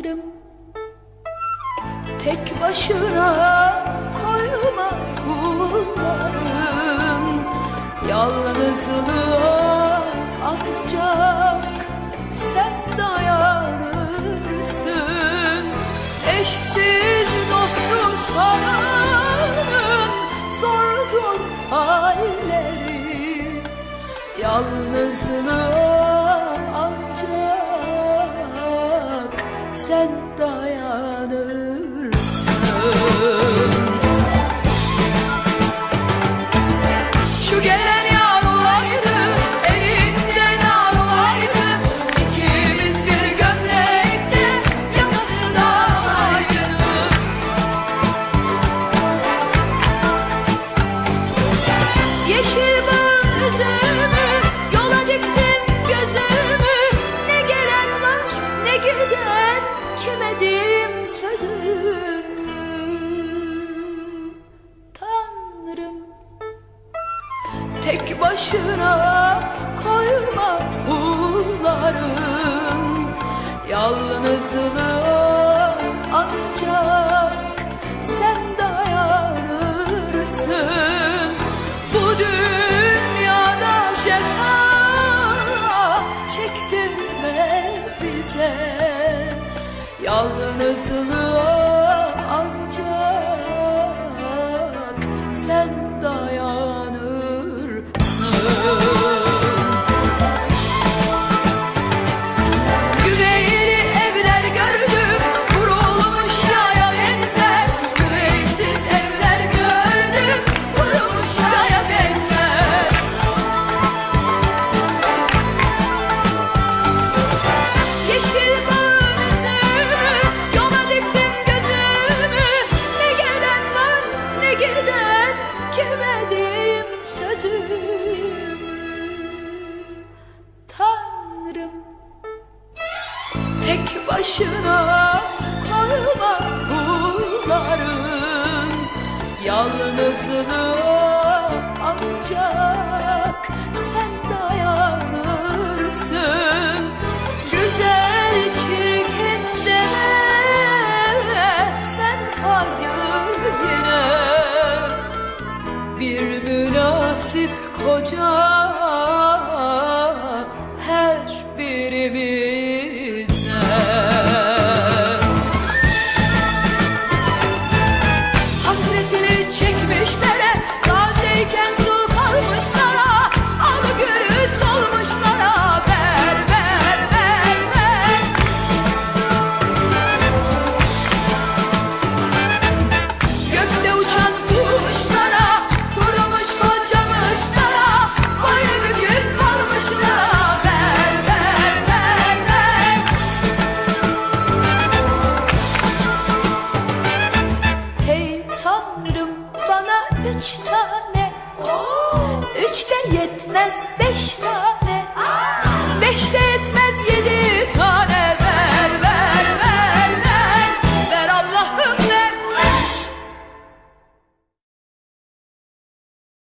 Tanrım, tek başına koyma kullarım, yalnızlığa ancak sen dayanırsın. Eşsiz dostsuz hayatın zordur halleri, yalnızlığa ancak sen dayanırsın. Şu gelen yağlaydı, elinden ağlaydı, İkimiz bir gömlekte, yakası dağlaydı. Yeşil bağın üzümü, yola diktim gözümü, ne gelen var ne giden, kime diyeyim sözümü. Tanrım, tek başına koyma kullarım, yalnızlığa ancak sen dayanırsın. Bu dünyada cefa çektirme bize, yalnızlığa ancak sen dayanırsın. Güveyli evler gördüm, kurulmuş yaya benzer. Güveysiz evler gördüm, kurulmuş yaya benzer. Yeşil bağın üzümü, yola diktim gözümü, ne gelen var ne giden, kime diyeyim sözümü. Tanrım, tek başına koyma kullarım, yalnızlığa ancak sen dayanırsın. Güzel çirkin deme, sen hayır yine, bir münasip koca her birimize. Hasretini çekmişlere, tazeyken dul kalmışlara, al gülü solmuşlara, ver ver ver ver. Gökte uçan kuşlara, kurumuş kocamışlara, boynu bükük kalmışlara, ver ver ver ver. Hey Tanrım, bana 3 tane, 3'ten yetmez 5 tane, 5'ten